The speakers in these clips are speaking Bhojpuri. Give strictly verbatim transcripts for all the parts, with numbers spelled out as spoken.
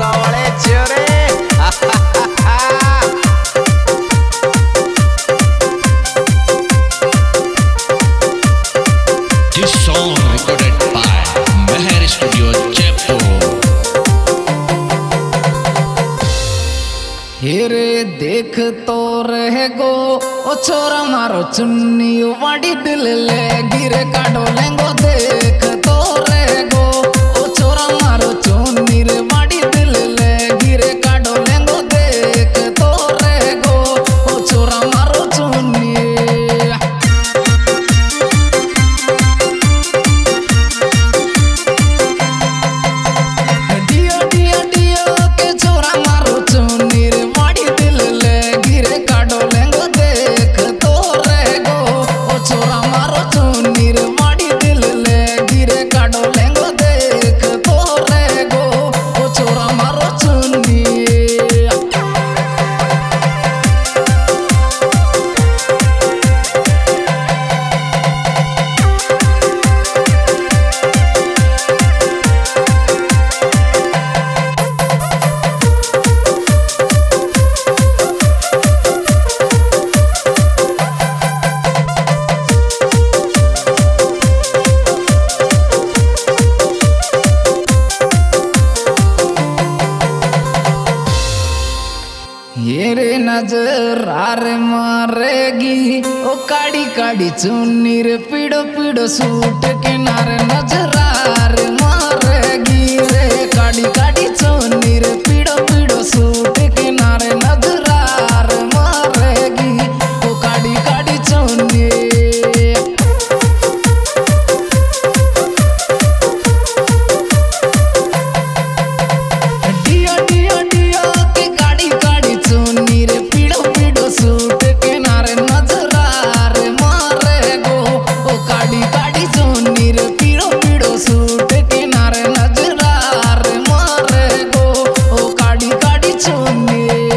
वाले चोरे। This song recorded by Meher Studio Jaipur. हेरे देख तो रह गो ओ छोरा मारो चुन्नी वाड़ी दिल ले गिरे काटो लेंगो देख तो रह गो ओ छोरा मारो चुन्नी रे वाड़ी दिल ले गिरे काटो लेंगो देख तो रह गो ओ छोरा मारो चुन्नी। डियो डियो डियो के छोरा मारो चुन्नी रे वाड़ी दिल ले गिरे काटो लेंगो देख तो रह गो ओ छोरा मारो चुन्नी रे वाड़ी दिल ले गिरे काटो लेंगो देख तो रह गो ओ छोरा मारो चुन्नी। ये रे नजर आर मारेगी ओ काड़ी काड़ी चुन्नी रे पीड़ो पीड़ो सूट किनारे नजर आर मारेगी रे काड़ी काड़ी चुन्नी रे पीड़ो पीड़ो सूट किनारे नजर आर मारेगी ओ काड़ी काड़ी चुन्नी। डियो डियो डियो के काड़ी काड़ी चुन्नी रे पीड़ो पीड़ो सूट किनारे नजर आर मारे गो ओ काड़ी काड़ी चुन्नी रे पीड़ो पीड़ो सूट किनारे नजर आर मारे गो ओ काड़ी काड़ी चुन्नी।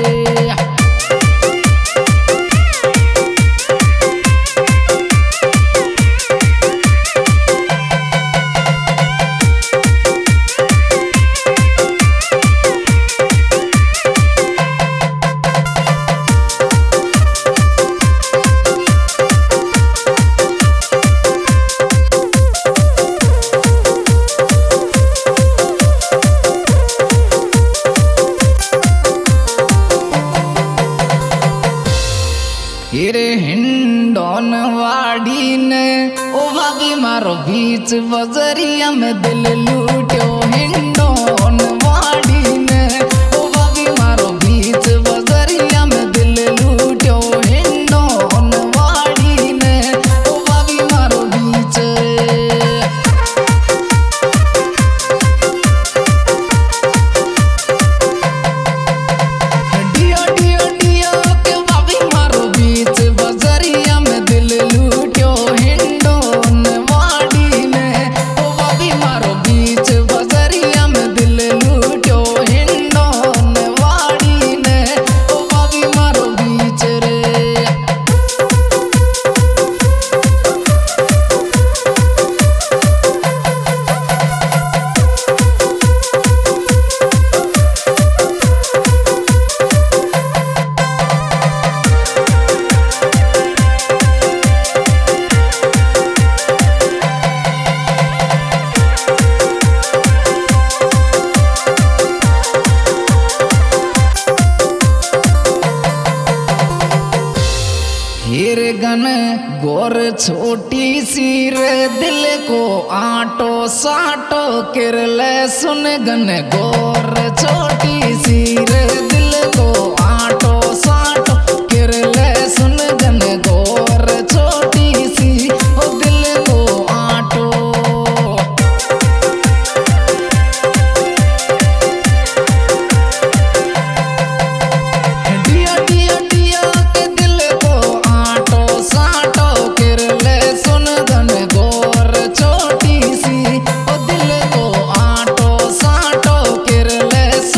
हिरे हिंडोन वाड़ी ने ओ भाभी मारो बीच बजरिया में दिल लूटो हिंडोन वाड़ी ने ओ भाभी मारो बीच बजरिया में दिल लूटो हिंडोन वाड़ी ने ओ भाभी मारो बीच। डियो डियो डियो के भाभी मारो बीच बजरिया में दिल लूटो हिंडोन वाड़ी ने ओ भाभी मारो बीच बजरिया में दिल लूटो हिंडोन वाड़ी ने ओ भाभी मारो बीच रे। हीरे गन गोर छोटी सी रे दिल को आटो साटो किरले सुन गन गोर छोटी सी रे दिल को आटो साटो किरले सुन गन गोर छोटी सी ओ दिल को आटो। डियो डियो डियो के दिल को आटो साटो किरले सुन गन गोर छोटी सी ओ दिल को आटो साटो किरले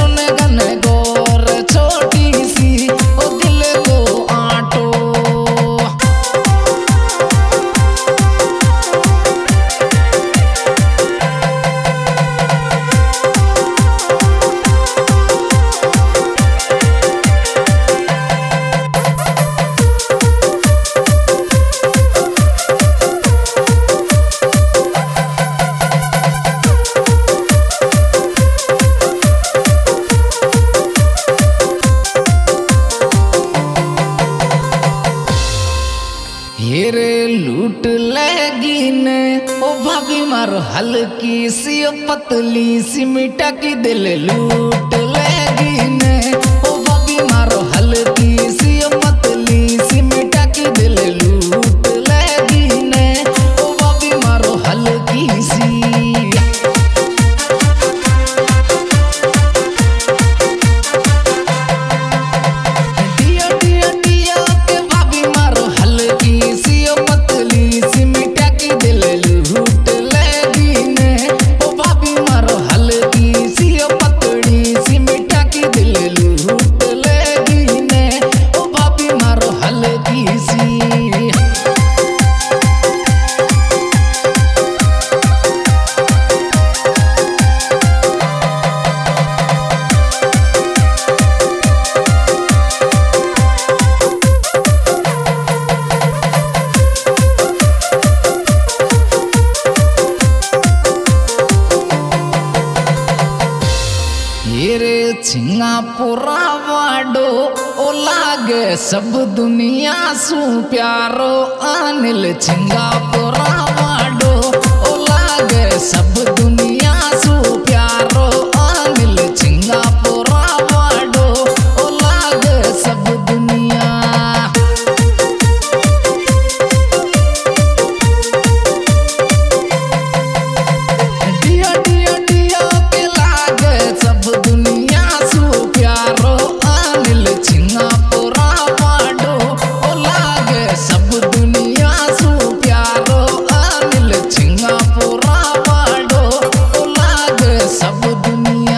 मारो हल्की सी पतली सी मिटा की दिल लूट लेगी ने। ओ भाभी मारो हल्की सी पतली सी मिटा की दिल लूट लेगी ने। ओ भाभी मारो हल्की सी। सिंगापुरा वाडो ओ लागे सब दुनिया सु प्यारो। अनिल सिंगापुरा वाडो ओ लागे सब दुनिया सु प्यारो। अनिल सिंगापुरा वाडो ओ लागे सब दुनिया। डिया डिया डिया के लागे सब दुनिया प्यारो। अनिल सिंगापुरा वाडो ओ लागे सब दुनिया सु प्यारो। अनिल सिंगापुरा वाडो ओ लागे सब दुनिया।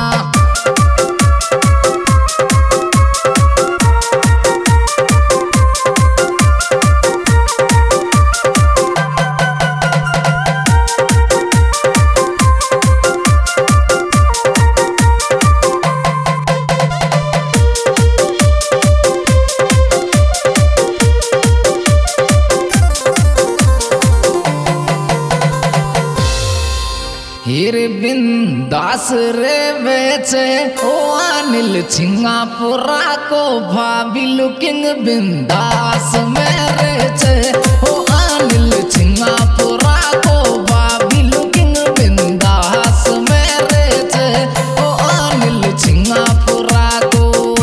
हीरे बिंदास रे बेचे ओ अनिल सिंगापुरा को भाभी लुकिंग बिंदास मेरे चे। ओ अनिल सिंगापुरा को भाभी लुकिंग बिंदास मेरे चे। ओ अनिल सिंगापुरा को।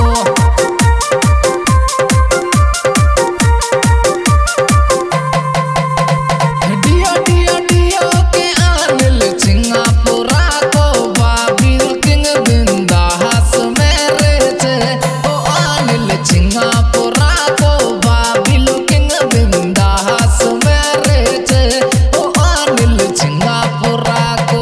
डिया डिया डिया के अनिल सिंगापुरा को भाभी लुकिंग बिंदास मेरे चे। ओ अनिल सिंगापुरा को भाभी लुकिंग बिंदास मेरे चे। ओ अनिल सिंगापुरा को।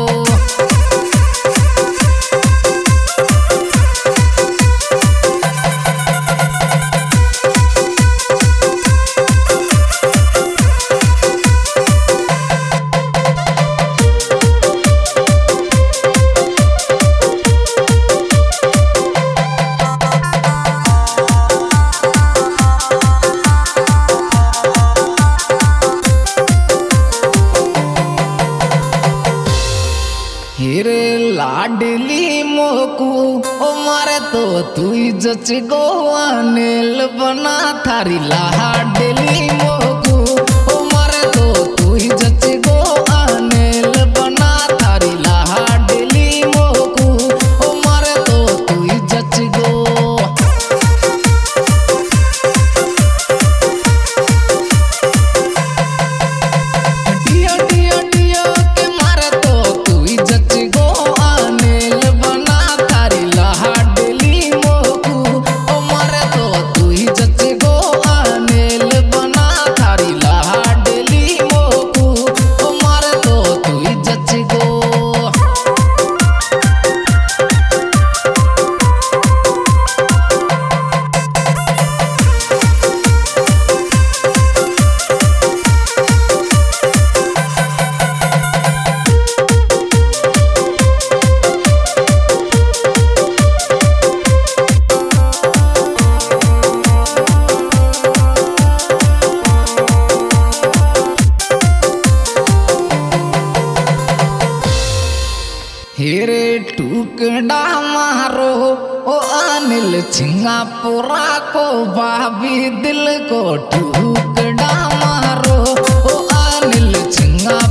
हीरे लाडली मोकू ओ मारे तो तू जच गो। अनिल बना थारी लाडली मोकू ओ मारे तो तू जच गो। अनिल बना थारी लाडली मोकू ओ मारे तो तू जच गो। डिया डिया डिया के मारे तो तू जच गो। अनिल बना थारी लाडली मोकू ओ मारे तो तू जच गो। अनिल बना थारी लाडली मोकू ओ मारे तो तू जच गो। हीरे टुकड़ा मारो ओ अनिल सिंगापुरा को भाभी दिल को टुकड़ा मारो। ओ अनिल सिंगापुरा